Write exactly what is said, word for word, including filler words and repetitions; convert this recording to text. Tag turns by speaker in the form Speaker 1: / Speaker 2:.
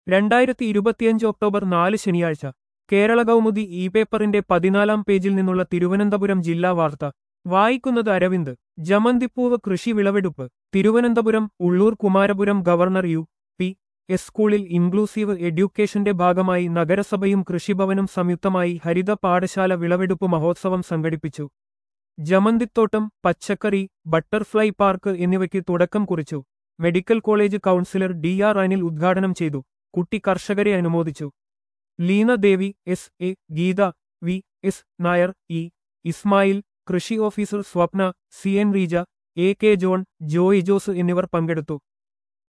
Speaker 1: രണ്ടായിരത്തി ഇരുപത്തിയഞ്ച് ഒക്ടോബർ നാല് ശനിയാഴ്ച കേരള കൗമുദി ഇ പേപ്പറിന്റെ പതിനാലാം പേജിൽ നിന്നുള്ള തിരുവനന്തപുരം ജില്ലാ വാർത്ത വായിക്കുന്നത് അരവിന്ദ്. ജമന്തിപ്പൂവ് കൃഷി വിളവെടുപ്പ്. Thiruvananthapuram Ulloor Kumarapuram government U P S സ്കൂളിൽ ഇൻക്ലൂസീവ് എഡ്യൂക്കേഷന്റെ ഭാഗമായി നഗരസഭയും കൃഷിഭവനും സംയുക്തമായി ഹരിത പാഠശാല വിളവെടുപ്പ് മഹോത്സവം സംഘടിപ്പിച്ചു. ജമന്തിത്തോട്ടം, പച്ചക്കറി, ബട്ടർഫ്ലൈ പാർക്ക് എന്നിവയ്ക്ക് തുടക്കം കുറിച്ചു. Medical college councillor D R Anil ഉദ്ഘാടനം ചെയ്തു. കുട്ടി കർഷകരെ അനുമോദിച്ചു. Leena Devi, S A Geetha, V S Nair, E Ismail, കൃഷി officer Swapna, C N Reeja, A K John, Joy Jose എന്നിവർ പങ്കെടുത്തു.